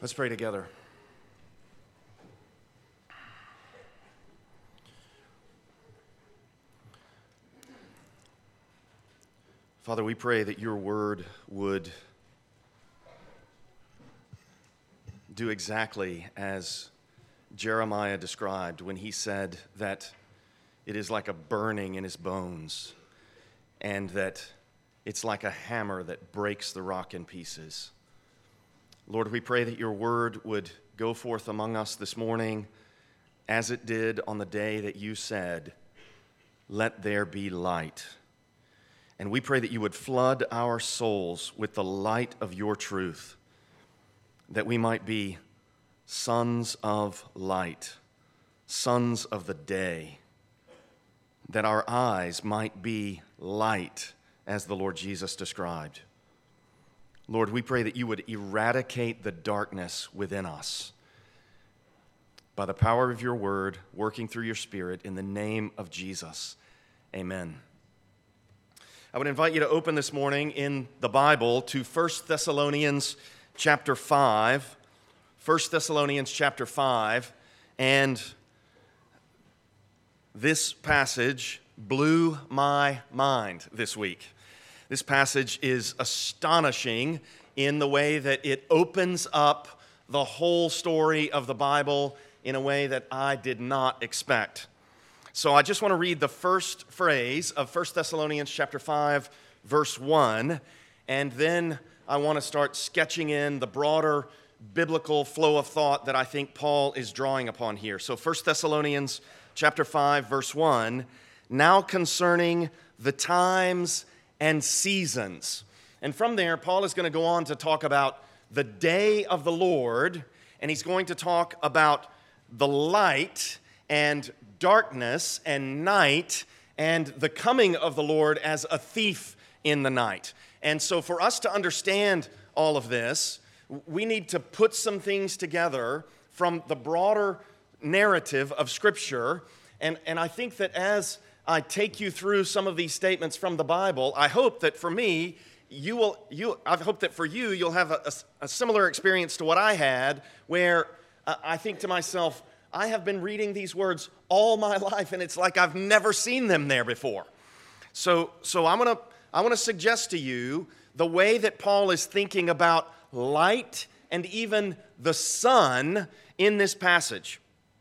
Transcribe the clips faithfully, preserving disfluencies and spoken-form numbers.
Let's pray together. Father, we pray that your word would do exactly as Jeremiah described when he said that it is like a burning in his bones and that it's like a hammer that breaks the rock in pieces. Lord, we pray that your word would go forth among us this morning as it did on the day that you said, "Let there be light." And we pray that you would flood our souls with the light of your truth, that we might be sons of light, sons of the day, that our eyes might be light as the Lord Jesus described. Lord, we pray that you would eradicate the darkness within us by the power of your word, working through your Spirit, in the name of Jesus. Amen. I would invite you to open this morning in the Bible to First Thessalonians chapter five. First Thessalonians chapter five. And this passage blew my mind this week. This passage is astonishing in the way that it opens up the whole story of the Bible in a way that I did not expect. So I just want to read the first phrase of First Thessalonians chapter five, verse one, and then I want to start sketching in the broader biblical flow of thought that I think Paul is drawing upon here. So First Thessalonians chapter five, verse one, now concerning the times and seasons. And from there, Paul is going to go on to talk about the day of the Lord, and he's going to talk about the light and darkness and night and the coming of the Lord as a thief in the night. And so for us to understand all of this, we need to put some things together from the broader narrative of Scripture. And, and I think that as I take you through some of these statements from the Bible, I hope that for me, you will. You. I hope that for you, you'll have a, a, a similar experience to what I had, where uh, I think to myself, I have been reading these words all my life, and it's like I've never seen them there before. So, so I'm gonna. I want to suggest to you the way that Paul is thinking about light and even the sun in this passage.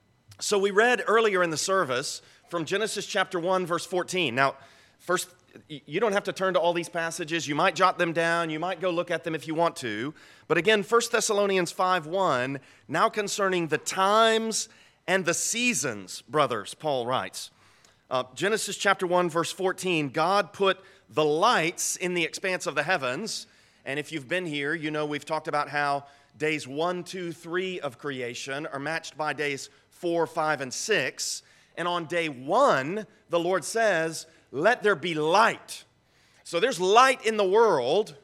So we read earlier in the service from Genesis chapter one, verse fourteen. Now, first, you don't have to turn to all these passages. You might jot them down. You might go look at them if you want to. But again, First Thessalonians five one, now concerning the times and the seasons, brothers, Paul writes. Uh, Genesis chapter one, verse fourteen, God put the lights in the expanse of the heavens. And if you've been here, you know we've talked about how days one, two, three of creation are matched by days four, five, and six. And on day one, the Lord says, let there be light. So there's light in the world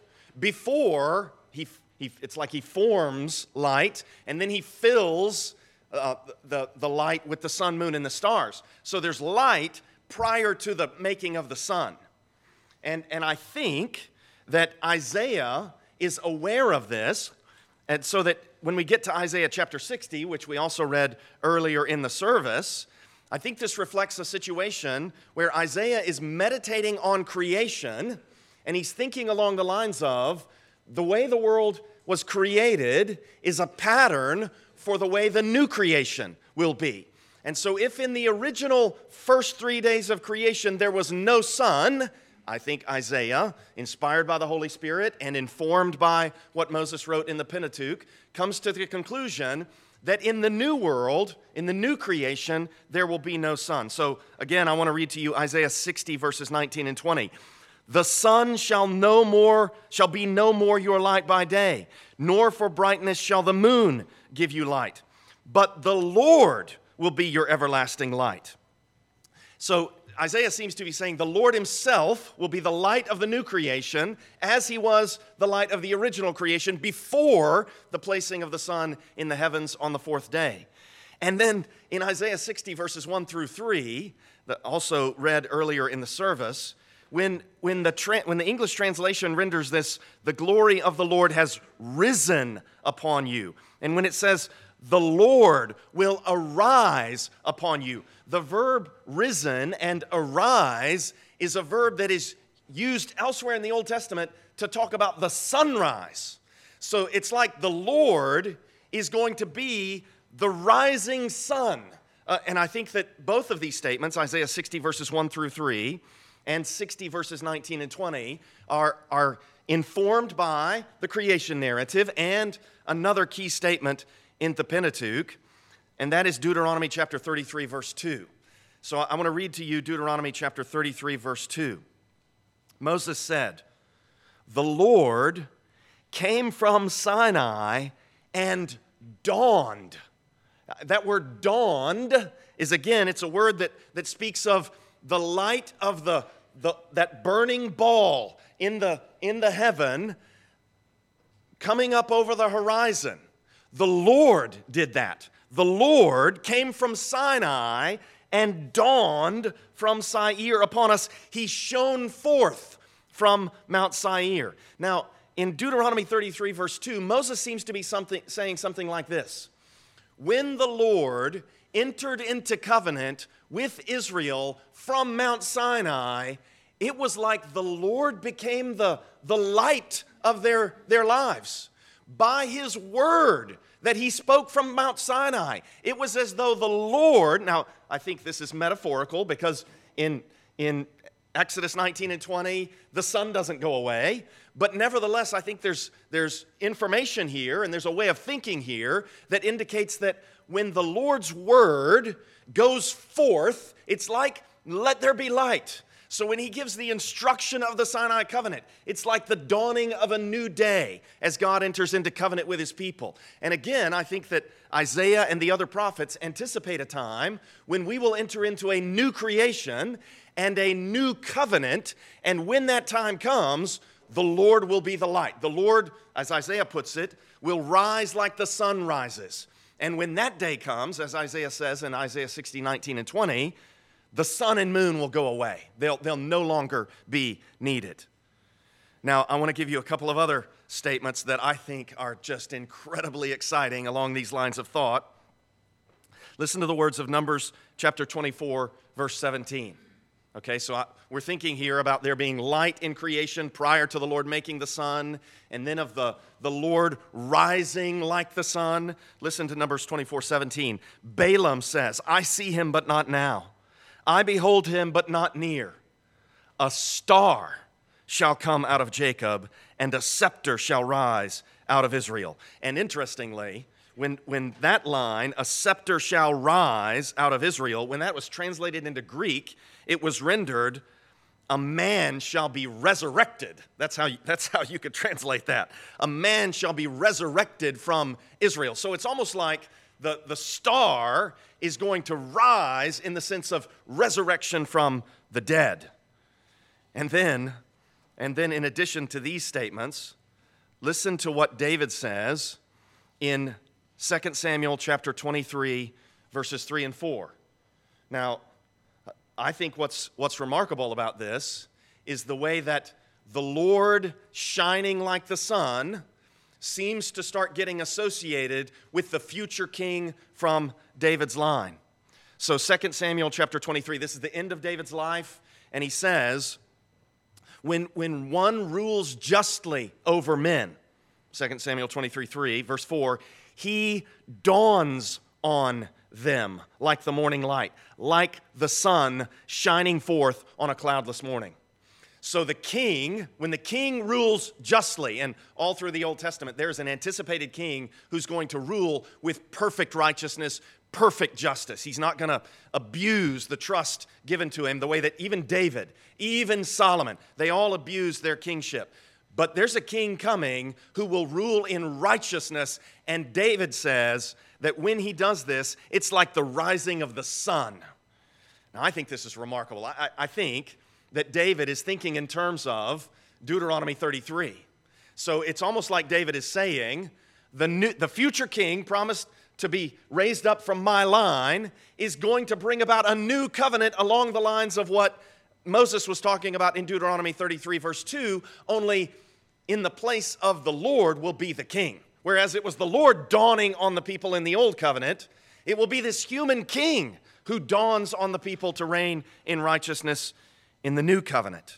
before he, he it's like he forms light, and then he fills uh, the, the light with the sun, moon, and the stars. So there's light prior to the making of the sun. And, and I think that Isaiah is aware of this, and so that when we get to Isaiah chapter sixty, which we also read earlier in the service, I think this reflects a situation where Isaiah is meditating on creation, and he's thinking along the lines of the way the world was created is a pattern for the way the new creation will be. And so if in the original first three days of creation there was no sun, I think Isaiah, inspired by the Holy Spirit and informed by what Moses wrote in the Pentateuch, comes to the conclusion that in the new world, in the new creation, there will be no sun. So again, I want to read to you Isaiah sixty, verses nineteen and twenty. The sun shall no more, shall be no more your light by day, nor for brightness shall the moon give you light. But the Lord will be your everlasting light. So Isaiah seems to be saying the Lord himself will be the light of the new creation as he was the light of the original creation before the placing of the sun in the heavens on the fourth day. And then in Isaiah sixty, verses one through three, that also read earlier in the service, when, when, the tra- when the English translation renders this, the glory of the Lord has risen upon you. And when it says, the Lord will arise upon you, the verb risen and arise is a verb that is used elsewhere in the Old Testament to talk about the sunrise. So it's like the Lord is going to be the rising sun. Uh, and I think that both of these statements, Isaiah sixty verses one through three and sixty verses nineteen and twenty, are, are informed by the creation narrative and another key statement in the Pentateuch, and that is Deuteronomy chapter thirty-three, verse two. So I want to read to you Deuteronomy chapter thirty-three, verse two. Moses said, "The Lord came from Sinai and dawned." That word dawned is, again, it's a word that, that speaks of the light of the, the that burning ball in the, in the heaven coming up over the horizon. The Lord did that. The Lord came from Sinai and dawned from Seir upon us. He shone forth from Mount Seir. Now, in Deuteronomy thirty-three, verse two, Moses seems to be something, saying something like this. When the Lord entered into covenant with Israel from Mount Sinai, it was like the Lord became the, the light of their, their lives. By His word that He spoke from Mount Sinai, it was as though the Lord, now I think this is metaphorical because in, in Exodus nineteen and twenty, the sun doesn't go away. But nevertheless, I think there's, there's information here and there's a way of thinking here that indicates that when the Lord's word goes forth, it's like, let there be light. So when He gives the instruction of the Sinai covenant, it's like the dawning of a new day as God enters into covenant with His people. And again, I think that Isaiah and the other prophets anticipate a time when we will enter into a new creation and a new covenant. And when that time comes, the Lord will be the light. The Lord, as Isaiah puts it, will rise like the sun rises. And when that day comes, as Isaiah says in Isaiah sixty, nineteen, and twenty, the sun and moon will go away. They'll, they'll no longer be needed. Now, I want to give you a couple of other statements that I think are just incredibly exciting along these lines of thought. Listen to the words of Numbers chapter twenty-four, verse seventeen. Okay, so I, we're thinking here about there being light in creation prior to the Lord making the sun, and then of the, the Lord rising like the sun. Listen to Numbers twenty-four, seventeen. Balaam says, "I see him, but not now. I behold him, but not near. A star shall come out of Jacob, and a scepter shall rise out of Israel." And interestingly, when, when that line, "a scepter shall rise out of Israel," when that was translated into Greek, it was rendered, "a man shall be resurrected." That's how, you, that's how you could translate that. A man shall be resurrected from Israel. So it's almost like the, the star is going to rise in the sense of resurrection from the dead. And then, and then in addition to these statements, listen to what David says in Second Samuel chapter twenty-three, verses three and four. Now, I think what's, what's remarkable about this is the way that the Lord shining like the sun seems to start getting associated with the future king from David's line. So Second Samuel chapter twenty-three, this is the end of David's life, and he says, when, when one rules justly over men, Second Samuel twenty-three, three, verse four, he dawns on them like the morning light, like the sun shining forth on a cloudless morning. So the king, when the king rules justly, and all through the Old Testament, there's an anticipated king who's going to rule with perfect righteousness, perfect justice. He's not going to abuse the trust given to him the way that even David, even Solomon, they all abused their kingship. But there's a king coming who will rule in righteousness, and David says that when he does this, it's like the rising of the sun. Now, I think this is remarkable. I, I think that David is thinking in terms of Deuteronomy thirty-three. So it's almost like David is saying, the, new, the future king promised to be raised up from my line is going to bring about a new covenant along the lines of what Moses was talking about in Deuteronomy thirty-three, verse two, only in the place of the Lord will be the king. Whereas it was the Lord dawning on the people in the old covenant, it will be this human king who dawns on the people to reign in righteousness in the new covenant.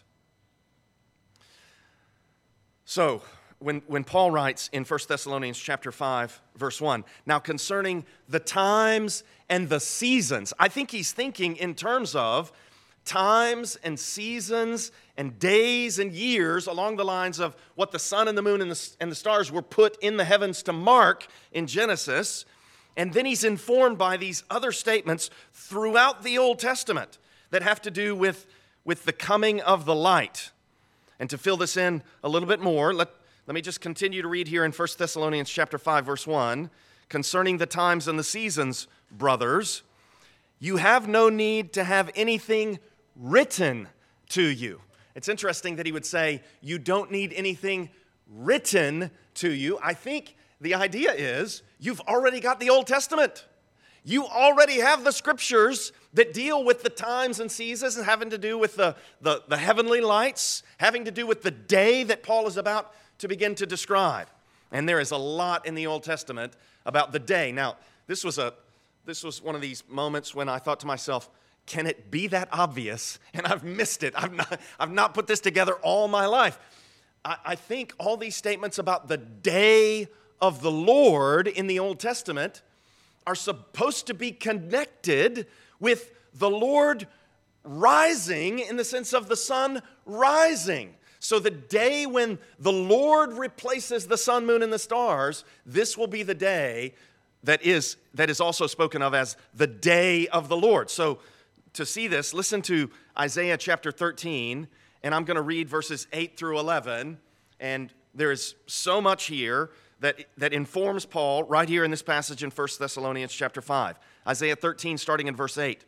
So, when, when Paul writes in First Thessalonians chapter five, verse one, now concerning the times and the seasons, I think he's thinking in terms of times and seasons and days and years along the lines of what the sun and the moon and the, and the stars were put in the heavens to mark in Genesis. And then he's informed by these other statements throughout the Old Testament that have to do with, with the coming of the light. And to fill this in a little bit more, let, let me just continue to read here in First Thessalonians chapter five, verse one, concerning the times and the seasons, brothers, you have no need to have anything written to you. It's interesting that he would say, you don't need anything written to you. I think the idea is you've already got the Old Testament. You already have the scriptures that deal with the times and seasons and having to do with the, the, the heavenly lights, having to do with the day that Paul is about to begin to describe. And there is a lot in the Old Testament about the day. Now, this was a this was one of these moments when I thought to myself, can it be that obvious? And I've missed it. I've not, I've not put this together all my life. I, I think all these statements about the day of the Lord in the Old Testament are supposed to be connected with the Lord rising in the sense of the sun rising. So the day when the Lord replaces the sun, moon, and the stars, this will be the day that is, that is also spoken of as the day of the Lord. So to see this, listen to Isaiah chapter thirteen, and I'm going to read verses eight through eleven, and there is so much here that, that informs Paul right here in this passage in First Thessalonians chapter five. Isaiah thirteen, starting in verse eight.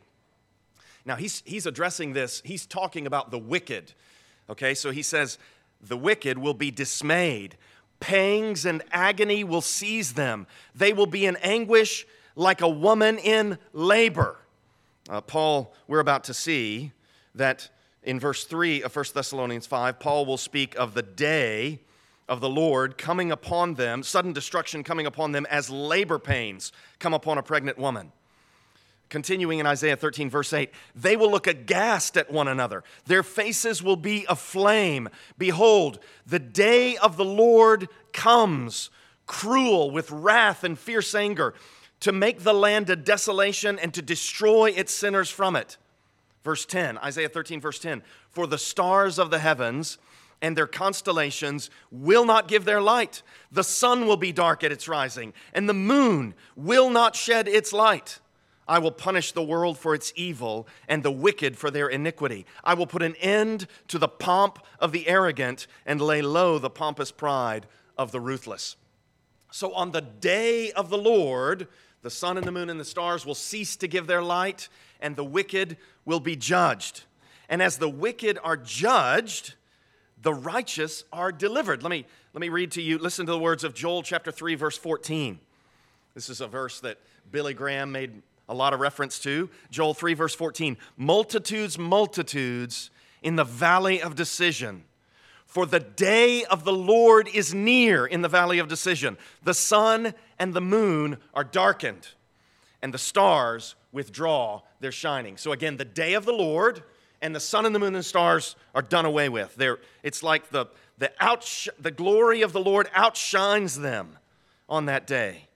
Now, he's, he's addressing this. He's talking about the wicked. Okay, so he says, the wicked will be dismayed. Pangs and agony will seize them. They will be in anguish like a woman in labor. Uh, Paul, we're about to see that in verse three of First Thessalonians five, Paul will speak of the day of the Lord coming upon them, sudden destruction coming upon them as labor pains come upon a pregnant woman. Continuing in Isaiah thirteen, verse eight, they will look aghast at one another. Their faces will be aflame. Behold, the day of the Lord comes, cruel with wrath and fierce anger, to make the land a desolation and to destroy its sinners from it. Verse ten, Isaiah thirteen, verse ten, for the stars of the heavens and their constellations will not give their light. The sun will be dark at its rising, and the moon will not shed its light. I will punish the world for its evil and the wicked for their iniquity. I will put an end to the pomp of the arrogant and lay low the pompous pride of the ruthless. So on the day of the Lord, the sun and the moon and the stars will cease to give their light, and the wicked will be judged. And as the wicked are judged, the righteous are delivered. Let me, let me read to you, listen to the words of Joel chapter three, verse fourteen. This is a verse that Billy Graham made a lot of reference to. Joel three, verse fourteen. Multitudes, multitudes in the valley of decision. For the day of the Lord is near in the valley of decision. The sun and the moon are darkened, and the stars withdraw their shining. So again, the day of the Lord and the sun and the moon and the stars are done away with. They're, it's like the, the, outsh- the glory of the Lord outshines them on that day.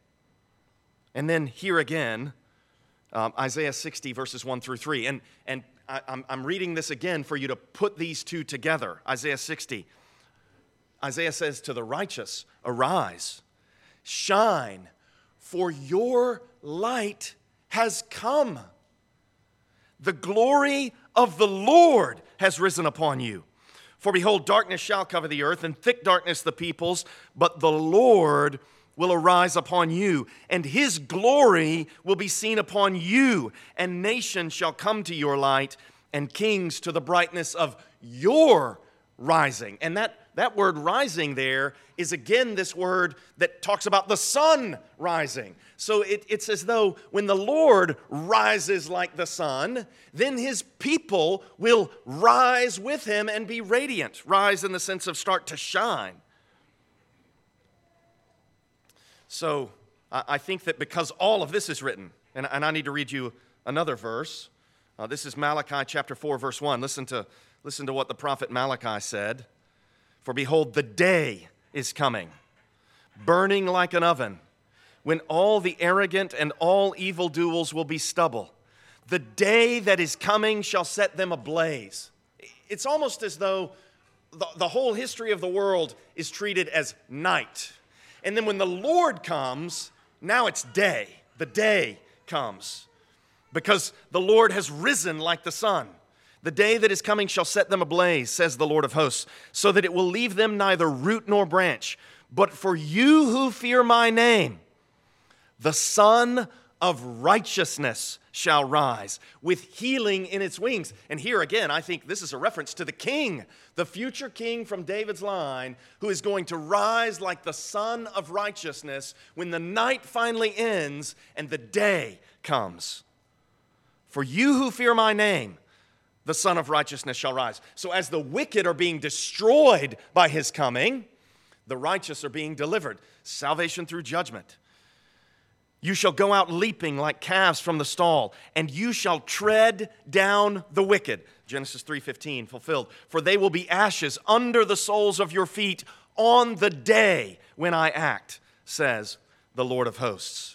And then here again, Um, Isaiah sixty, verses one through three. And, and I, I'm, I'm reading this again for you to put these two together. Isaiah sixty. Isaiah says to the righteous, arise, shine, for your light has come. The glory of the Lord has risen upon you. For behold, darkness shall cover the earth, and thick darkness the peoples, but the Lord will arise upon you, and his glory will be seen upon you, and nations shall come to your light, and kings to the brightness of your rising. And that that word rising there is again this word that talks about the sun rising. So it, it's as though when the Lord rises like the sun, then his people will rise with him and be radiant. Rise in the sense of start to shine. So I think that because all of this is written, and, and I need to read you another verse. Uh, this is Malachi chapter four, verse one. Listen to, listen to what the prophet Malachi said. For behold, the day is coming, burning like an oven, when all the arrogant and all evildoers will be stubble. The day that is coming shall set them ablaze. It's almost as though the, the whole history of the world is treated as night. And then when the Lord comes, now it's day. The day comes. Because the Lord has risen like the sun. The day that is coming shall set them ablaze, says the Lord of hosts, so that it will leave them neither root nor branch. But for you who fear my name, the Son of righteousness shall rise with healing in its wings. And here again, I think this is a reference to the king, the future king from David's line, who is going to rise like the Son of righteousness when the night finally ends and the day comes. For you who fear my name, the Son of righteousness shall rise. So as the wicked are being destroyed by his coming, the righteous are being delivered. Salvation through judgment. You shall go out leaping like calves from the stall, and you shall tread down the wicked. Genesis three fifteen fulfilled. For they will be ashes under the soles of your feet on the day when I act, says the Lord of hosts.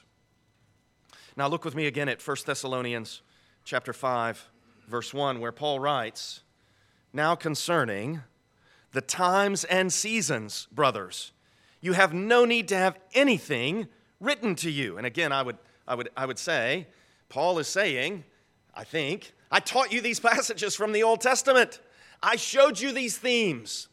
Now look with me again at First Thessalonians chapter five, verse one, where Paul writes, now concerning the times and seasons, brothers, you have no need to have anything written to you. And again, I would, I would, I would say, Paul is saying, I think, I taught you these passages from the Old Testament. I showed you these themes.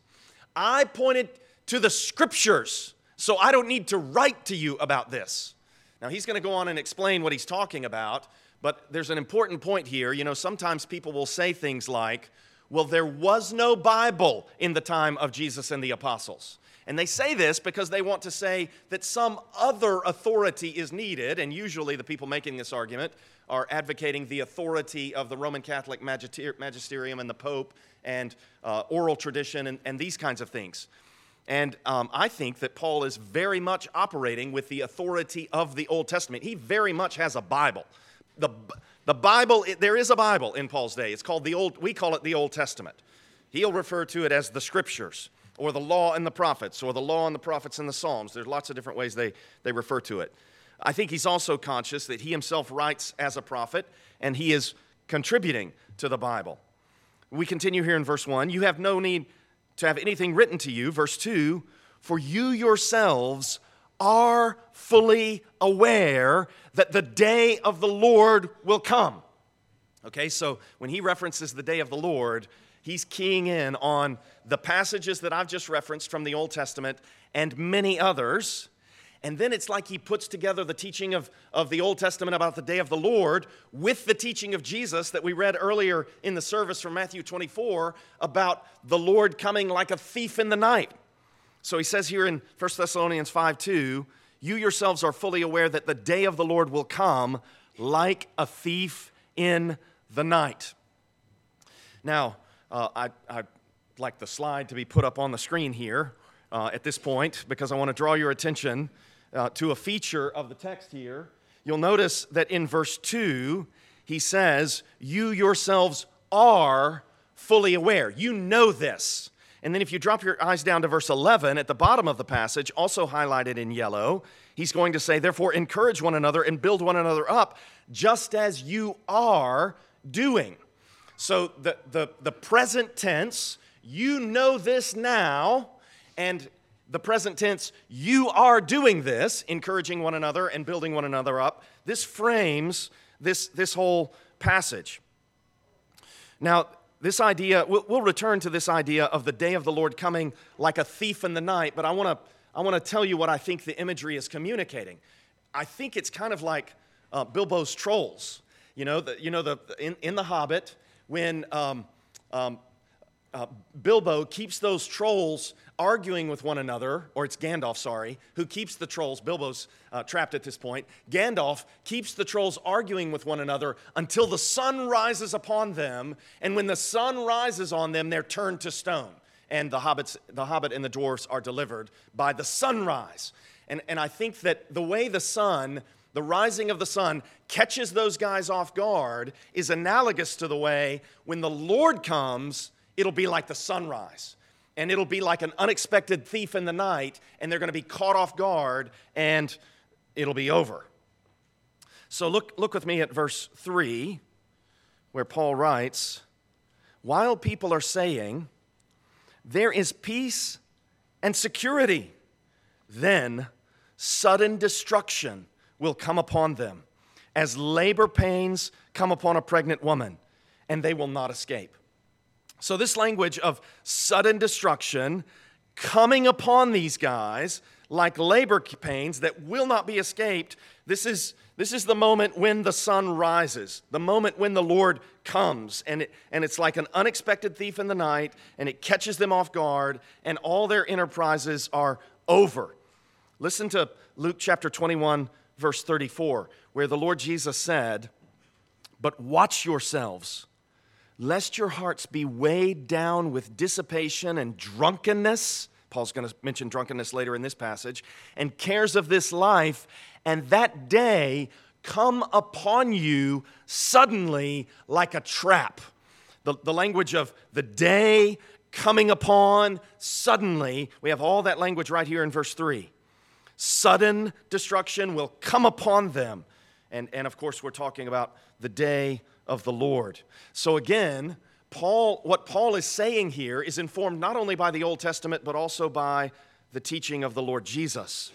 I pointed to the scriptures, so I don't need to write to you about this. Now, he's going to go on and explain what he's talking about, but there's an important point here. You know, sometimes people will say things like, well, there was no Bible in the time of Jesus and the apostles. And they say this because they want to say that some other authority is needed, and usually the people making this argument are advocating the authority of the Roman Catholic magister- magisterium and the Pope and uh, oral tradition and, and these kinds of things. And um, I think that Paul is very much operating with the authority of the Old Testament. He very much has a Bible. The, the Bible, there is a Bible in Paul's day. It's called the Old, we call it the Old Testament. He'll refer to it as the Scriptures, or the law and the prophets, or the law and the prophets and the Psalms. There's lots of different ways they, they refer to it. I think he's also conscious that he himself writes as a prophet, and he is contributing to the Bible. We continue here in verse one. You have no need to have anything written to you. Verse two, for you yourselves are fully aware that the day of the Lord will come. Okay, so when he references the day of the Lord, he's keying in on the passages that I've just referenced from the Old Testament and many others. And then it's like he puts together the teaching of, of the Old Testament about the day of the Lord with the teaching of Jesus that we read earlier in the service from Matthew twenty-four about the Lord coming like a thief in the night. So he says here in First Thessalonians five two, you yourselves are fully aware that the day of the Lord will come like a thief in the night. Now, uh, I, I'd like the slide to be put up on the screen here uh, at this point because I want to draw your attention uh, to a feature of the text here. You'll notice that in verse two, he says, you yourselves are fully aware. You know this. And then if you drop your eyes down to verse eleven, at the bottom of the passage, also highlighted in yellow, he's going to say, therefore, encourage one another and build one another up, just as you are doing. So the, the, the present tense, you know this now, and the present tense, you are doing this, encouraging one another and building one another up. This frames this, this whole passage. Now, this idea, we'll, we'll return to this idea of the day of the Lord coming like a thief in the night, but I want to I want to tell you what I think the imagery is communicating. I think it's kind of like uh, Bilbo's trolls. You know, the, you know the in, in The Hobbit, when um, um, uh, Bilbo keeps those trolls arguing with one another, or it's Gandalf, sorry, who keeps the trolls, Bilbo's uh, trapped at this point, Gandalf keeps the trolls arguing with one another until the sun rises upon them, and when the sun rises on them, they're turned to stone. And the hobbits, the hobbit and the dwarves are delivered by the sunrise. And, and I think that the way the sun, the rising of the sun, catches those guys off guard is analogous to the way when the Lord comes, it'll be like the sunrise. And it'll be like an unexpected thief in the night, and they're going to be caught off guard, and it'll be over. So look, look with me at verse three, where Paul writes, while people are saying, there is peace and security, then sudden destruction will come upon them, as labor pains come upon a pregnant woman, and they will not escape. So this language of sudden destruction coming upon these guys like labor pains that will not be escaped, this is, this is the moment when the sun rises, the moment when the Lord comes, and, it, and it's like an unexpected thief in the night, and it catches them off guard, and all their enterprises are over. Listen to Luke chapter twenty-one, verse thirty-four, where the Lord Jesus said, but watch yourselves, lest your hearts be weighed down with dissipation and drunkenness. Paul's going to mention drunkenness later in this passage. And cares of this life, and that day come upon you suddenly like a trap. The, the language of the day coming upon suddenly, we have all that language right here in verse three. Sudden destruction will come upon them. And, and of course, we're talking about the day of the Lord. So again, Paul, what Paul is saying here is informed not only by the Old Testament, but also by the teaching of the Lord Jesus.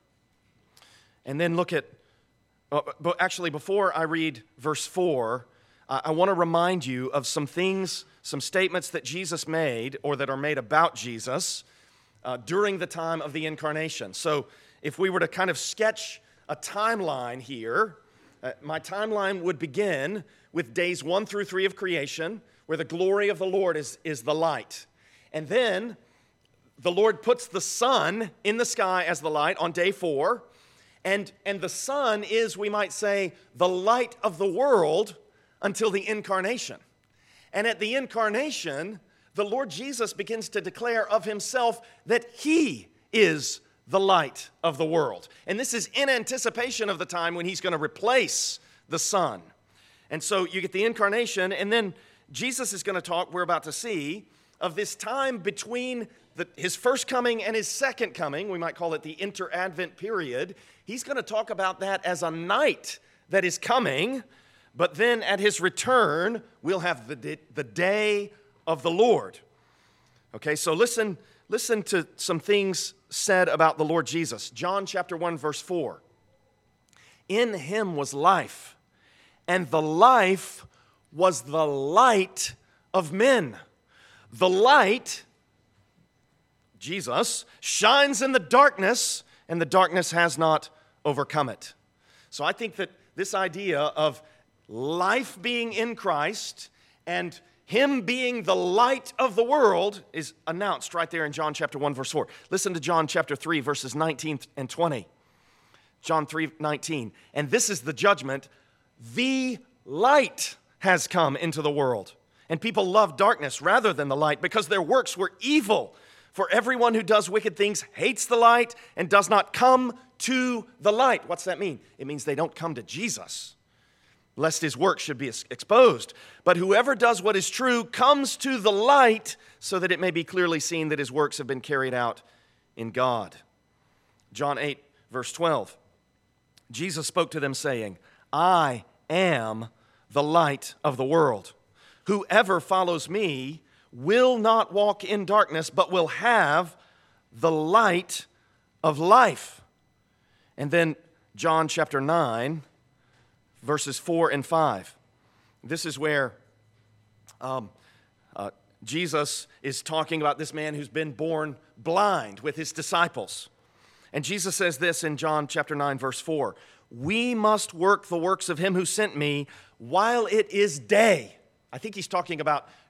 And then look at, uh, but actually before I read verse four, uh, I want to remind you of some things, some statements that Jesus made, or that are made about Jesus, uh, during the time of the incarnation. So if we were to kind of sketch a timeline here, uh, my timeline would begin with days one through three of creation, where the glory of the Lord is, is the light. And then the Lord puts the sun in the sky as the light on day four. And, and the sun is, we might say, the light of the world until the incarnation. And at the incarnation, the Lord Jesus begins to declare of himself that he is the light of the world. And this is in anticipation of the time when he's going to replace the sun. And so you get the incarnation, and then Jesus is going to talk, we're about to see, of this time between the, his first coming and his second coming. We might call it the inter-advent period. He's going to talk about that as a night that is coming, but then at his return, we'll have the, the day of the Lord. Okay, so listen, listen to some things said about the Lord Jesus. John chapter one, verse four. In him was life, and the life was the light of men. The light, Jesus, shines in the darkness, and the darkness has not overcome it. So I think that this idea of life being in Christ and him being the light of the world is announced right there in John chapter one, verse four. Listen to John chapter three, verses nineteen and twenty. John three, nineteen. And this is the judgment. The light has come into the world, and people love darkness rather than the light because their works were evil. For everyone who does wicked things hates the light and does not come to the light. What's that mean? It means they don't come to Jesus, lest his work should be exposed. But whoever does what is true comes to the light so that it may be clearly seen that his works have been carried out in God. John eight, verse twelve. Jesus spoke to them saying, I am the light of the world. Whoever follows me will not walk in darkness, but will have the light of life. And then John chapter nine, verses four and five. This is where um, uh, Jesus is talking about this man who's been born blind with his disciples. And Jesus says this in John chapter nine, verse four. We must work the works of him who sent me while it is day. I think he's talking about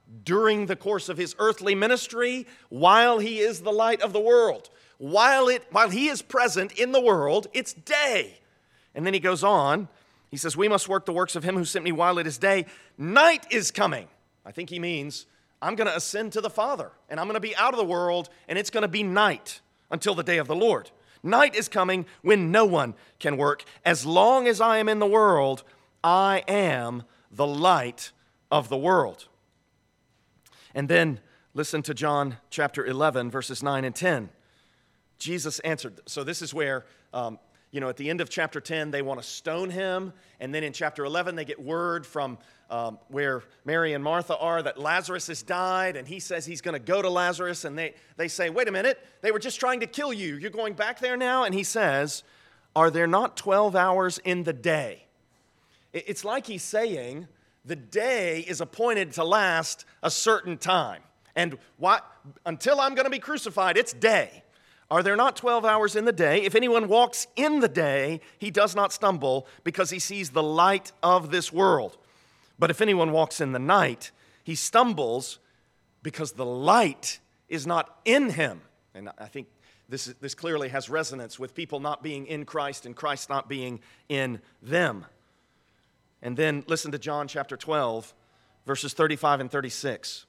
during the course of his earthly ministry, while he is the light of the world. While, it, while he is present in the world, it's day. And then he goes on, he says, we must work the works of him who sent me while it is day. Night is coming. I think he means, I'm going to ascend to the Father, and I'm going to be out of the world, and it's going to be night until the day of the Lord. Night is coming when no one can work. As long as I am in the world, I am the light of the world. And then listen to John chapter eleven, verses nine and ten. Jesus answered. So this is where, um, you know, at the end of chapter ten, they want to stone him. And then in chapter eleven, they get word from um, where Mary and Martha are that Lazarus has died. And he says he's going to go to Lazarus. And they, they say, wait a minute, they were just trying to kill you. You're going back there now? And he says, are there not twelve hours in the day? It's like he's saying the day is appointed to last a certain time. And why, until I'm going to be crucified, it's day. Are there not twelve hours in the day? If anyone walks in the day, he does not stumble because he sees the light of this world. But if anyone walks in the night, he stumbles because the light is not in him. And I think this, this clearly has resonance with people not being in Christ and Christ not being in them. And then listen to John chapter twelve, verses thirty-five and thirty-six.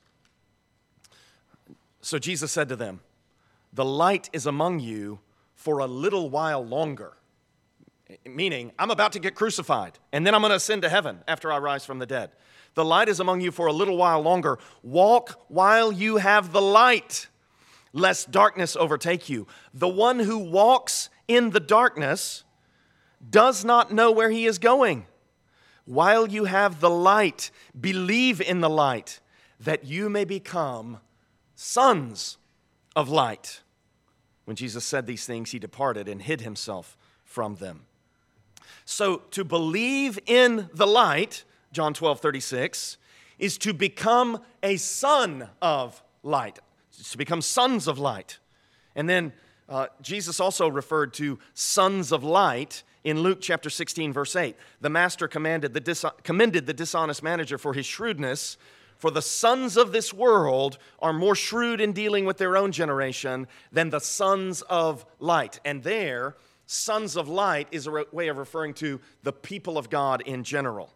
So Jesus said to them, the light is among you for a little while longer. Meaning, I'm about to get crucified, and then I'm going to ascend to heaven after I rise from the dead. The light is among you for a little while longer. Walk while you have the light, lest darkness overtake you. The one who walks in the darkness does not know where he is going. While you have the light, believe in the light, that you may become sons of light. When Jesus said these things, he departed and hid himself from them. So to believe in the light, John twelve thirty-six, is to become a son of light. It's to become sons of light. And then uh, Jesus also referred to sons of light in Luke chapter sixteen, verse eight. The master commanded the dis- commended the dishonest manager for his shrewdness. For the sons of this world are more shrewd in dealing with their own generation than the sons of light. And there, sons of light is a re- way of referring to the people of God in general.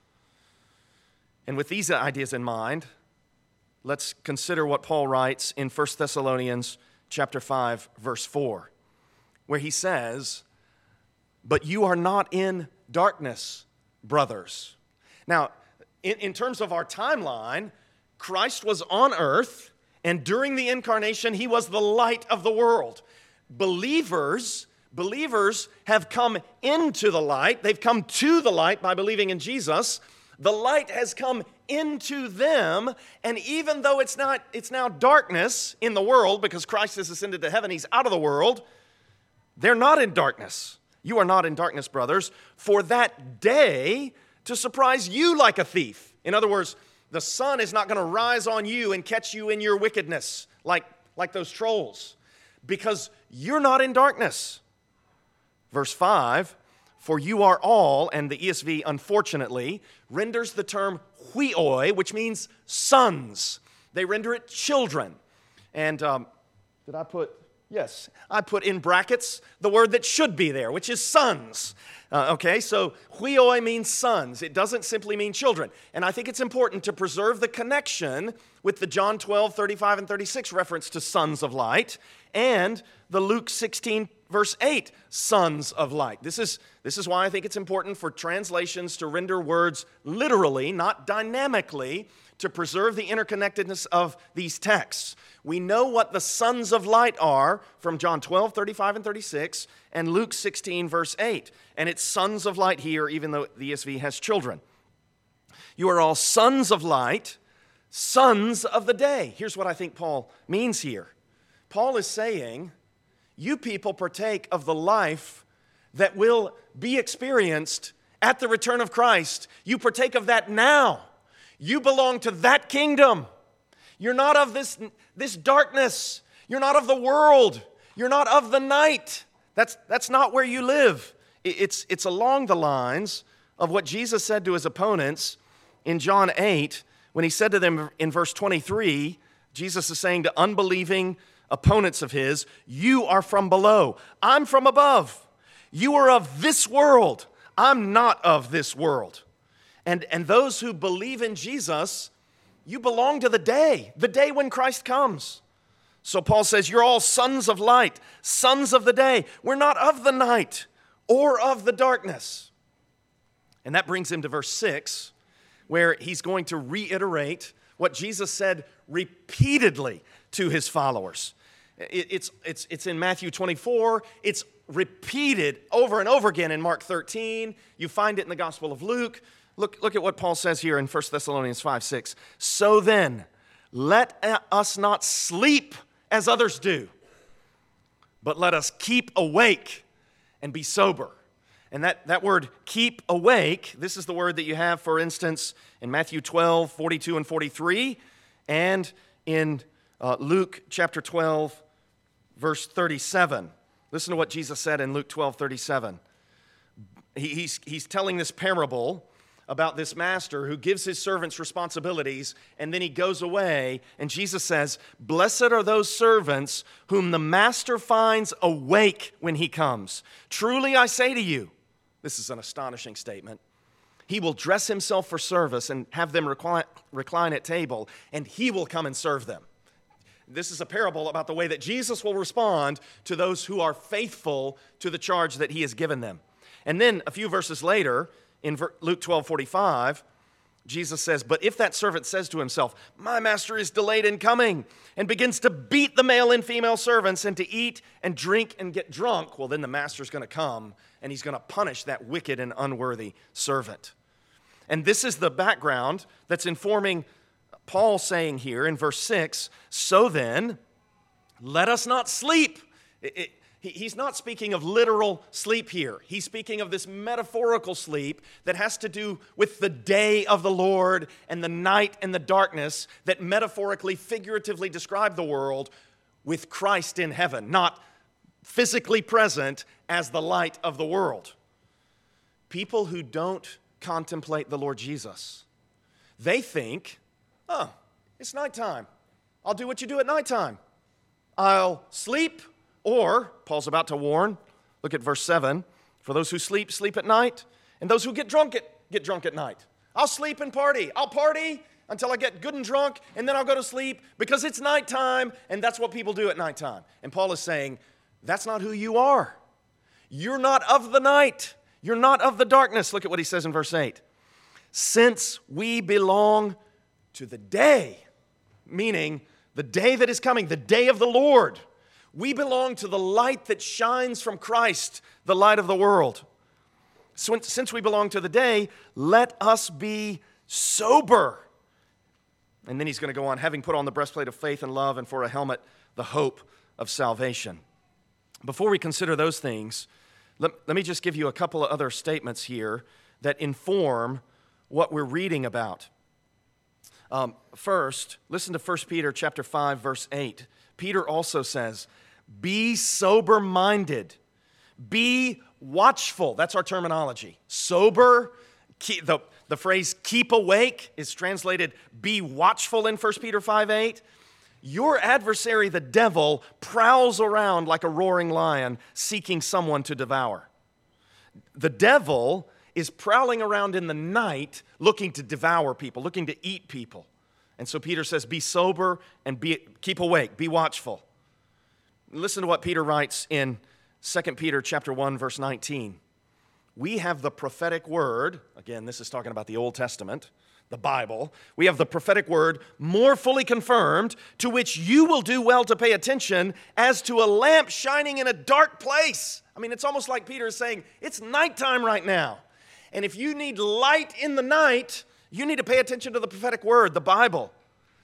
And with these ideas in mind, let's consider what Paul writes in First Thessalonians chapter five, verse four, where he says, but you are not in darkness, brothers. Now, In, in terms of our timeline, Christ was on earth, and during the incarnation, he was the light of the world. Believers, believers have come into the light. They've come to the light by believing in Jesus. The light has come into them, and even though it's not, it's now darkness in the world because Christ has ascended to heaven, he's out of the world, they're not in darkness. You are not in darkness, brothers, for that day to surprise you like a thief. In other words, the sun is not going to rise on you and catch you in your wickedness like, like those trolls, because you're not in darkness. Verse five, for you are all, and the E S V unfortunately renders the term huioi, which means sons. They render it children. And um, did I put, yes, I put in brackets the word that should be there, which is sons. Uh, okay, so huioi means sons. It doesn't simply mean children. And I think it's important to preserve the connection with the John twelve, thirty-five, and thirty-six reference to sons of light and the Luke sixteen, verse eight, sons of light. This is, this is why I think it's important for translations to render words literally, not dynamically, to preserve the interconnectedness of these texts. We know what the sons of light are from John twelve, thirty-five, and thirty-six, and Luke sixteen, verse eight. And it's sons of light here, even though the E S V has children. You are all sons of light, sons of the day. Here's what I think Paul means here. Paul is saying, you people partake of the life that will be experienced at the return of Christ. You partake of that now. You belong to that kingdom. You're not of this, this darkness. You're not of the world. You're not of the night. That's, that's not where you live. It's, it's along the lines of what Jesus said to his opponents in John eight when he said to them in verse twenty-three, Jesus is saying to unbelieving opponents of his, you are from below, I'm from above. You are of this world, I'm not of this world. And, and those who believe in Jesus, you belong to the day, the day when Christ comes. So Paul says, you're all sons of light, sons of the day. We're not of the night or of the darkness. And that brings him to verse six, where he's going to reiterate what Jesus said repeatedly to his followers. It, it's, it's, it's in Matthew twenty-four. It's repeated over and over again in Mark thirteen. You find it in the Gospel of Luke. Look, look at what Paul says here in First Thessalonians five six. So then, let us not sleep as others do, but let us keep awake and be sober. And that, that word, keep awake, this is the word that you have, for instance, in Matthew twelve, forty-two and forty-three, and in uh, Luke chapter twelve, verse thirty-seven. Listen to what Jesus said in Luke twelve, thirty-seven. He, he's, he's telling this parable about this master who gives his servants responsibilities, and then he goes away, and Jesus says, blessed are those servants whom the master finds awake when he comes. Truly I say to you, this is an astonishing statement, he will dress himself for service and have them recline, recline at table, and he will come and serve them. This is a parable about the way that Jesus will respond to those who are faithful to the charge that he has given them. And then a few verses later, in Luke twelve forty-five, Jesus says, but if that servant says to himself, my master is delayed in coming, and begins to beat the male and female servants and to eat and drink and get drunk, well, then the master's going to come and he's going to punish that wicked and unworthy servant. And this is the background that's informing Paul saying here in verse six, so then, let us not sleep. It, it, He's not speaking of literal sleep here. He's speaking of this metaphorical sleep that has to do with the day of the Lord and the night and the darkness that metaphorically, figuratively describe the world with Christ in heaven, not physically present as the light of the world. People who don't contemplate the Lord Jesus, they think, oh, it's nighttime. I'll do what you do at nighttime. I'll sleep. Or, Paul's about to warn, look at verse seven, for those who sleep, sleep at night, and those who get drunk, at, get drunk at night. I'll sleep and party. I'll party until I get good and drunk, and then I'll go to sleep because it's nighttime, and that's what people do at nighttime. And Paul is saying, that's not who you are. You're not of the night. You're not of the darkness. Look at what he says in verse eight. Since we belong to the day, meaning the day that is coming, the day of the Lord, we belong to the light that shines from Christ, the light of the world. So since we belong to the day, let us be sober. And then he's going to go on, having put on the breastplate of faith and love, and for a helmet, the hope of salvation. Before we consider those things, let, let me just give you a couple of other statements here that inform what we're reading about. Um, first, listen to First Peter chapter five, verse eight. Peter also says, be sober-minded, be watchful. That's our terminology. Sober, keep, the, the phrase keep awake is translated be watchful in First Peter five eight. Your adversary, the devil, prowls around like a roaring lion seeking someone to devour. The devil is prowling around in the night looking to devour people, looking to eat people. And so Peter says, be sober and be, keep awake, be watchful. Listen to what Peter writes in Second Peter chapter one, verse nineteen. We have the prophetic word, again, this is talking about the Old Testament, the Bible. We have the prophetic word more fully confirmed, to which you will do well to pay attention as to a lamp shining in a dark place. I mean, it's almost like Peter is saying, it's nighttime right now. And if you need light in the night, you need to pay attention to the prophetic word, the Bible,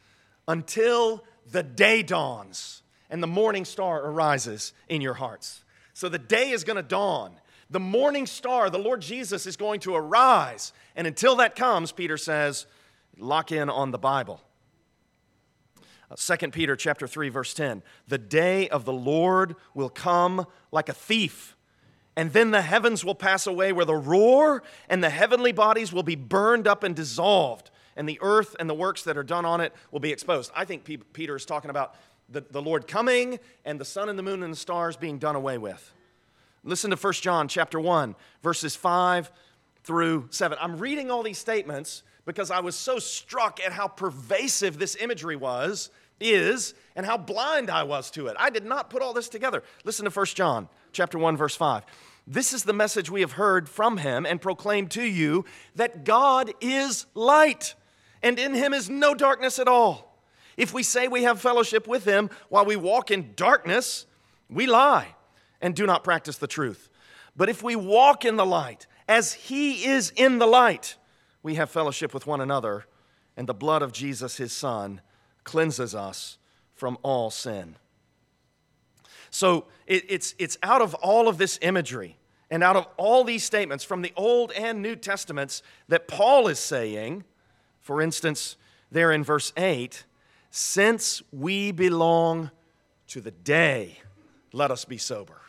until the day dawns and the morning star arises in your hearts. So the day is going to dawn. The morning star, the Lord Jesus, is going to arise. And until that comes, Peter says, lock in on the Bible. Second Peter chapter three, verse ten. The day of the Lord will come like a thief. And then the heavens will pass away with a roar, and the heavenly bodies will be burned up and dissolved. and the earth and the works that are done on it will be exposed. I think P- Peter is talking about the, the Lord coming and the sun and the moon and the stars being done away with. Listen to First John chapter one, verses five through seven. I'm reading all these statements because I was so struck at how pervasive this imagery was, is, and how blind I was to it. I did not put all this together. Listen to First John chapter one, verse five. This is the message we have heard from him and proclaimed to you, that God is light, and in him is no darkness at all. If we say we have fellowship with him while we walk in darkness, we lie and do not practice the truth. But if we walk in the light, as he is in the light, we have fellowship with one another, and the blood of Jesus, his Son, cleanses us from all sin. So it, it's, it's out of all of this imagery and out of all these statements from the Old and New Testaments that Paul is saying, for instance, there in verse eight, since we belong to the day, let us be sober.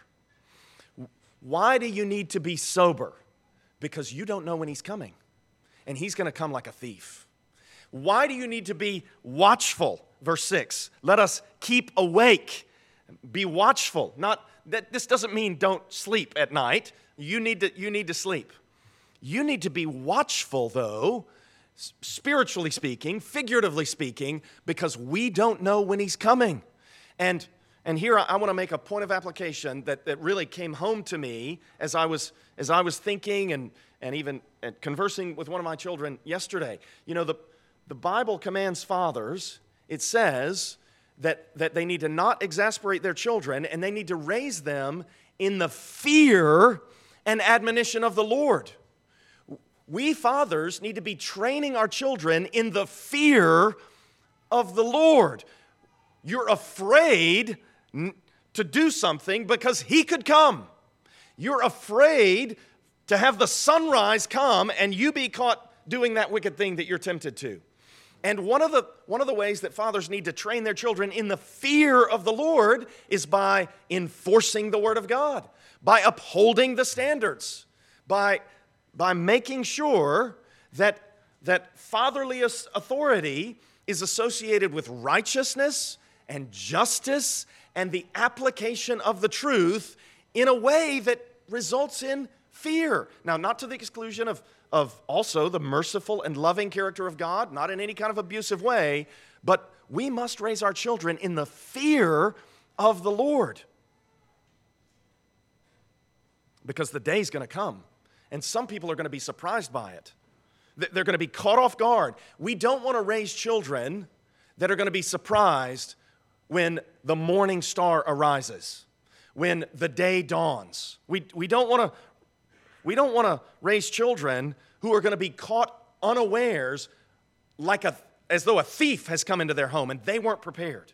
Why do you need to be sober? Because you don't know when he's coming, and he's going to come like a thief. Why do you need to be watchful? Verse six, let us keep awake. Be watchful. Not that this doesn't mean don't sleep at night. You need to, you need to sleep. You need to be watchful, though, spiritually speaking, figuratively speaking, because we don't know when he's coming. And, and here I, I want to make a point of application that, that really came home to me as I was, as I was thinking and, and even conversing with one of my children yesterday. You know, the, the Bible commands fathers, it says that, that they need to not exasperate their children, and they need to raise them in the fear and admonition of the Lord. We fathers need to be training our children in the fear of the Lord. You're afraid to do something because he could come. You're afraid to have the sunrise come and you be caught doing that wicked thing that you're tempted to. And one of the one of the ways that fathers need to train their children in the fear of the Lord is by enforcing the Word of God, by upholding the standards, by, by making sure that, that fatherly authority is associated with righteousness and justice and the application of the truth in a way that results in fear. Now, not to the exclusion of of also the merciful and loving character of God, not in any kind of abusive way, but we must raise our children in the fear of the Lord. Because the day's going to come, and some people are going to be surprised by it. They're going to be caught off guard. We don't want to raise children that are going to be surprised when the morning star arises, when the day dawns. We, we don't want to We don't want to raise children who are going to be caught unawares like a, as though a thief has come into their home and they weren't prepared.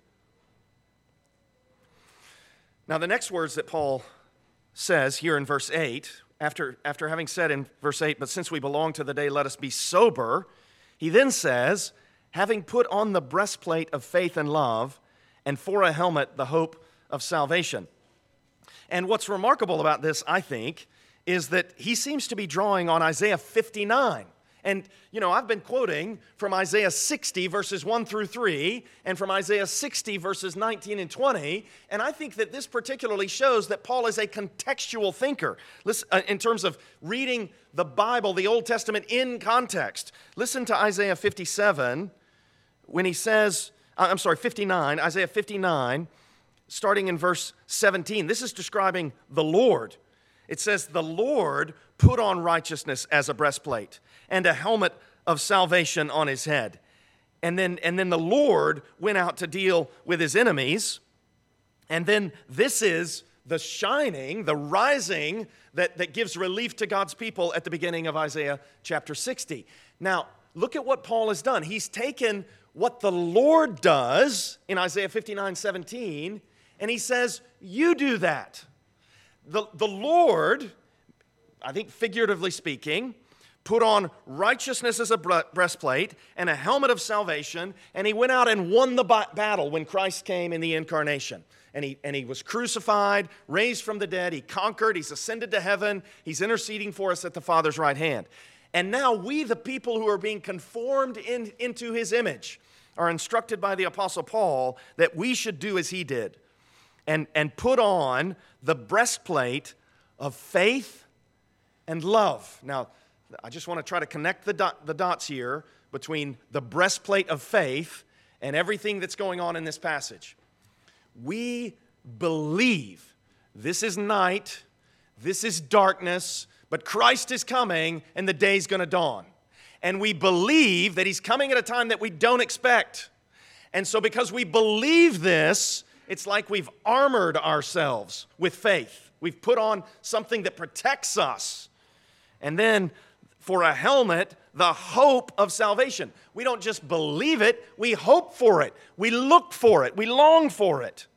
Now, the next words that Paul says here in verse eight, after, after having said in verse eight, but since we belong to the day, let us be sober, he then says, having put on the breastplate of faith and love, and for a helmet, the hope of salvation. And what's remarkable about this, I think, is that he seems to be drawing on Isaiah fifty-nine. And, you know, I've been quoting from Isaiah sixty, verses one through three, and from Isaiah sixty, verses nineteen and twenty, and I think that this particularly shows that Paul is a contextual thinker. Listen, uh, in terms of reading the Bible, the Old Testament, in context. Listen to Isaiah fifty-seven, when he says, I'm sorry, fifty-nine, Isaiah fifty-nine, starting in verse seventeen. This is describing the Lord. It says, the Lord put on righteousness as a breastplate and a helmet of salvation on his head. And then, and then the Lord went out to deal with his enemies. And then this is the shining, the rising that, that gives relief to God's people at the beginning of Isaiah chapter sixty. Now, look at what Paul has done. He's taken what the Lord does in Isaiah fifty-nine seventeen, and he says, you do that. The, the Lord, I think figuratively speaking, put on righteousness as a breastplate and a helmet of salvation, and he went out and won the battle when Christ came in the incarnation. And he, and he was crucified, raised from the dead, he conquered, he's ascended to heaven, he's interceding for us at the Father's right hand. And now we, the people who are being conformed in, into his image, are instructed by the Apostle Paul that we should do as he did and, and put on the breastplate of faith and love. Now, I just want to try to connect the, dot, the dots here between the breastplate of faith and everything that's going on in this passage. We believe this is night, this is darkness, but Christ is coming and the day's going to dawn. And we believe that he's coming at a time that we don't expect. And so because we believe this, it's like we've armored ourselves with faith. We've put on something that protects us. And then for a helmet, the hope of salvation. We don't just believe it, we hope for it. We look for it. We long for it.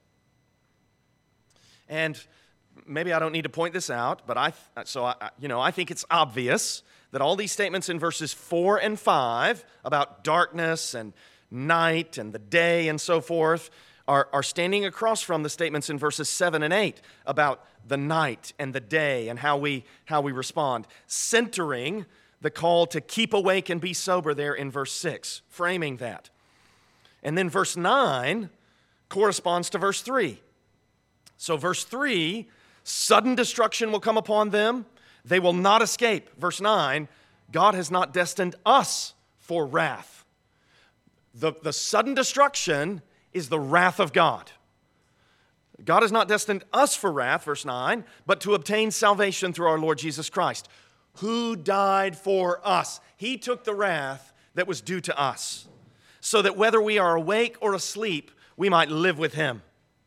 And maybe I don't need to point this out, but I, so I, you know, I think it's obvious that all these statements in verses four and five about darkness and night and the day and so forth are, are standing across from the statements in verses seven and eight about the night and the day and how we, how we respond, centering the call to keep awake and be sober there in verse six, framing that. And then verse nine corresponds to verse three. So verse three, sudden destruction will come upon them. They will not escape. Verse nine, God has not destined us for wrath. The, the sudden destruction is the wrath of God. God has not destined us for wrath, verse nine, but to obtain salvation through our Lord Jesus Christ, who died for us. He took the wrath that was due to us, so that whether we are awake or asleep, we might live with him.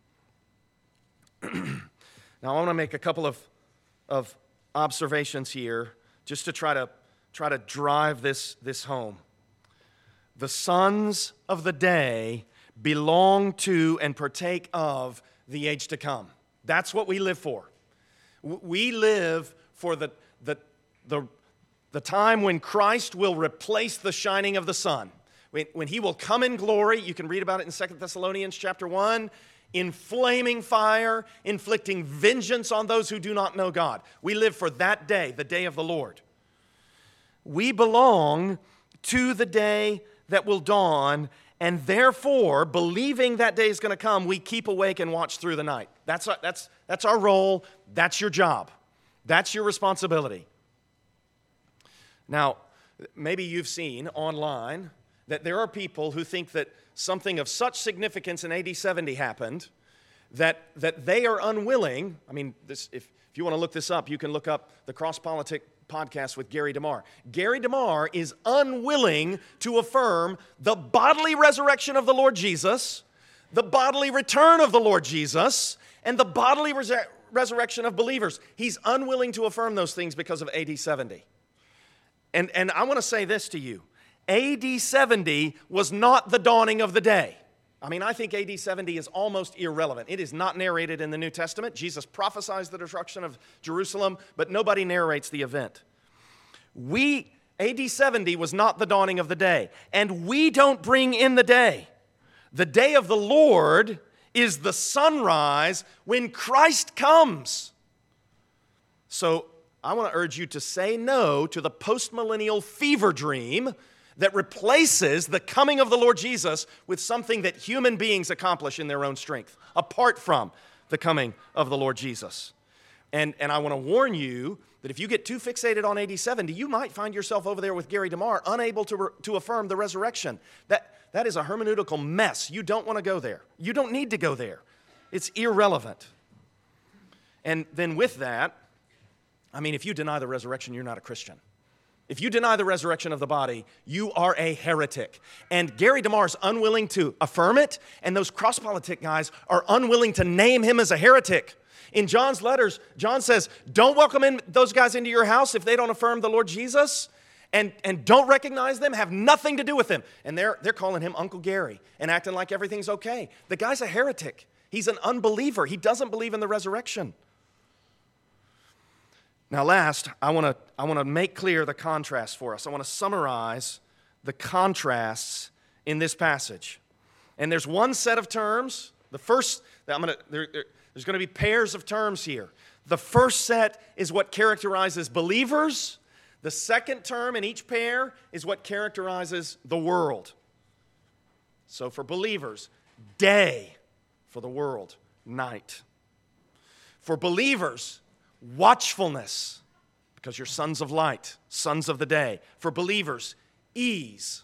Now, I want to make a couple of, of observations here just to try to, try to drive this, this home. The sons of the day belong to and partake of the age to come. That's what we live for. We live for the, the, the, the time when Christ will replace the shining of the sun. When, when he will come in glory, you can read about it in Second Thessalonians chapter one, in flaming fire, inflicting vengeance on those who do not know God. We live for that day, the day of the Lord. We belong to the day that will dawn, and therefore, believing that day is going to come, we keep awake and watch through the night. That's our, that's, that's our role. That's your job. That's your responsibility. Now, maybe you've seen online that there are people who think that something of such significance in A D seventy happened that, that they are unwilling. I mean, this, if, if you want to look this up, you can look up the Cross Politic podcast with Gary DeMar. Gary DeMar is unwilling to affirm the bodily resurrection of the Lord Jesus, the bodily return of the Lord Jesus, and the bodily res- resurrection of believers. He's unwilling to affirm those things because of A D seventy. And, and I want to say this to you. A D seventy was not the dawning of the day. I mean, I think A D seventy is almost irrelevant. It is not narrated in the New Testament. Jesus prophesies the destruction of Jerusalem, but nobody narrates the event. We, A D seventy was not the dawning of the day, and we don't bring in the day. The day of the Lord is the sunrise when Christ comes. So I want to urge you to say no to the postmillennial fever dream that replaces the coming of the Lord Jesus with something that human beings accomplish in their own strength, apart from the coming of the Lord Jesus. And, and I want to warn you that if you get too fixated on A D seventy, you might find yourself over there with Gary DeMar, unable to, re, to affirm the resurrection. That, that is a hermeneutical mess. You don't want to go there. You don't need to go there. It's irrelevant. And then with that, I mean, if you deny the resurrection, you're not a Christian. If you deny the resurrection of the body, you are a heretic. And Gary DeMar is unwilling to affirm it, and those cross-politic guys are unwilling to name him as a heretic. In John's letters, John says, don't welcome in those guys into your house if they don't affirm the Lord Jesus, and, and don't recognize them, have nothing to do with them. And they're, they're calling him Uncle Gary and acting like everything's okay. The guy's a heretic. He's an unbeliever. He doesn't believe in the resurrection. Now last, I want to I want to make clear the contrast for us. I want to summarize the contrasts in this passage. And there's one set of terms. The first, I'm gonna, there, there, there's going to be pairs of terms here. The first set is what characterizes believers. The second term in each pair is what characterizes the world. So for believers, day. For the world, night. For believers, watchfulness, because you're sons of light, sons of the day. For believers, ease.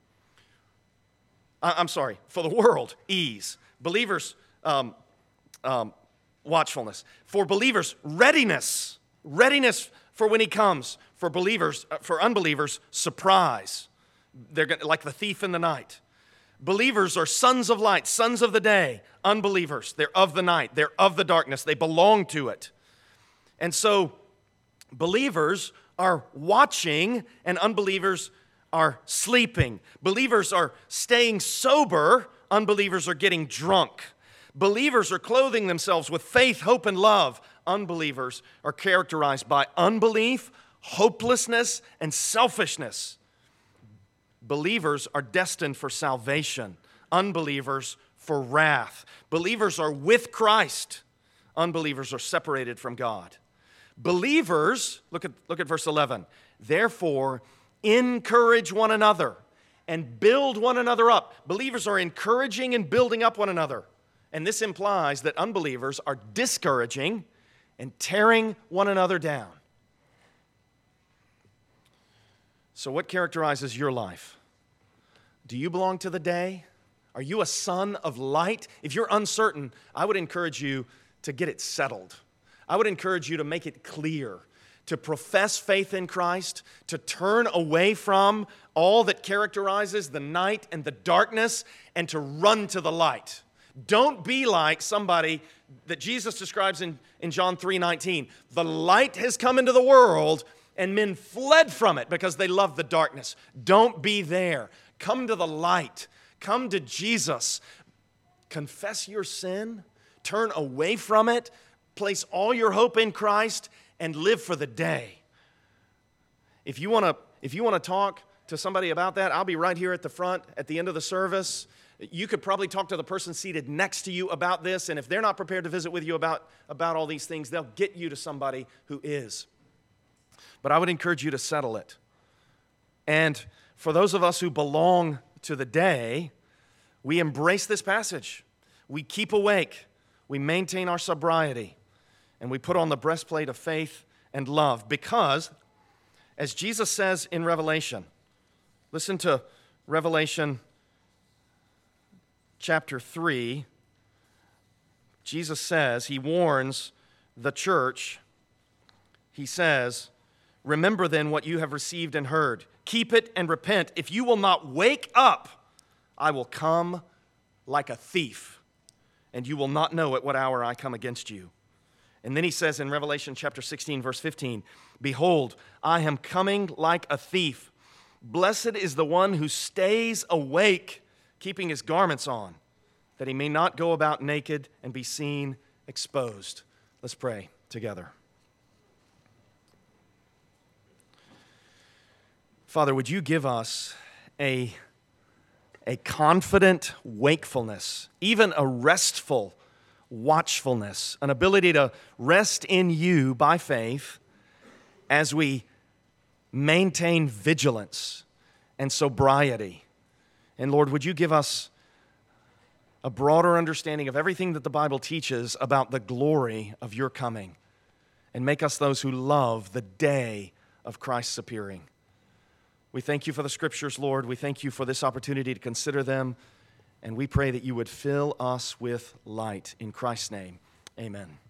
I'm sorry, for the world, ease. Believers, um, um, watchfulness. For believers, readiness. Readiness for when he comes. For believers, uh, for unbelievers, surprise. They're gonna, like the thief in the night. Believers are sons of light, sons of the day. Unbelievers, they're of the night. They're of the darkness. They belong to it. And so, believers are watching and unbelievers are sleeping. Believers are staying sober. Unbelievers are getting drunk. Believers are clothing themselves with faith, hope, and love. Unbelievers are characterized by unbelief, hopelessness, and selfishness. Believers are destined for salvation. Unbelievers for wrath. Believers are with Christ. Unbelievers are separated from God. Believers, look at, look at verse eleven. Therefore, encourage one another and build one another up. Believers are encouraging and building up one another. And this implies that unbelievers are discouraging and tearing one another down. So what characterizes your life? Do you belong to the day? Are you a son of light? If you're uncertain, I would encourage you to get it settled. I would encourage you to make it clear, to profess faith in Christ, to turn away from all that characterizes the night and the darkness, and to run to the light. Don't be like somebody that Jesus describes in, in John three nineteen. The light has come into the world, and men fled from it because they loved the darkness. Don't be there. Come to the light. Come to Jesus. Confess your sin. Turn away from it. Place all your hope in Christ and live for the day. If you want to, if you want to talk to somebody about that, I'll be right here at the front at the end of the service. You could probably talk to the person seated next to you about this, and if they're not prepared to visit with you about, about all these things, they'll get you to somebody who is. But I would encourage you to settle it. And for those of us who belong to the day, we embrace this passage. We keep awake. We maintain our sobriety. And we put on the breastplate of faith and love. Because, as Jesus says in Revelation, listen to Revelation chapter three. Jesus says, he warns the church. He says, remember then what you have received and heard. Keep it and repent. If you will not wake up, I will come like a thief, and you will not know at what hour I come against you. And then he says in Revelation chapter sixteen, verse fifteen, behold, I am coming like a thief. Blessed is the one who stays awake, keeping his garments on, that he may not go about naked and be seen exposed. Let's pray together. Father, would you give us a, a confident wakefulness, even a restful watchfulness, an ability to rest in you by faith as we maintain vigilance and sobriety. And Lord, would you give us a broader understanding of everything that the Bible teaches about the glory of your coming, and make us those who love the day of Christ's appearing. We thank you for the Scriptures, Lord. We thank you for this opportunity to consider them, and we pray that you would fill us with light. In Christ's name, amen.